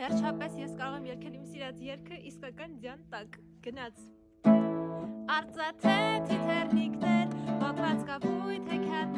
վերջապես ես կարող եմ երգել իմ սիրած երգը իսկական ձյան տակ, գնաց։ Արծաթե թիթեռնիկներ, ոգված կապույտ հեքիաթ